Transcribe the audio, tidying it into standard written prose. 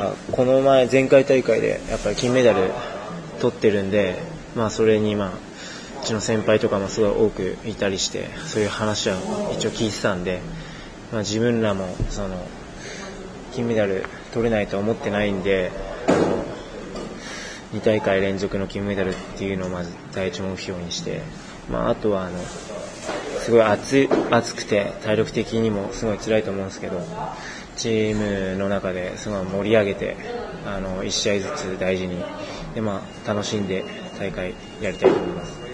この前回大会でやっぱり金メダル取ってるんで、それにうちの先輩とかもすごい多くいたりして、そういう話は一応聞いてたんで、自分らも金メダル取れないと思ってないんで、2大会連続の金メダルっていうのをまず第一目標にして、あとはすごい暑くて体力的にもすごい辛いと思うんですけど、チームの中ですごい盛り上げて1試合ずつ大事にで、楽しんで大会やりたいと思います。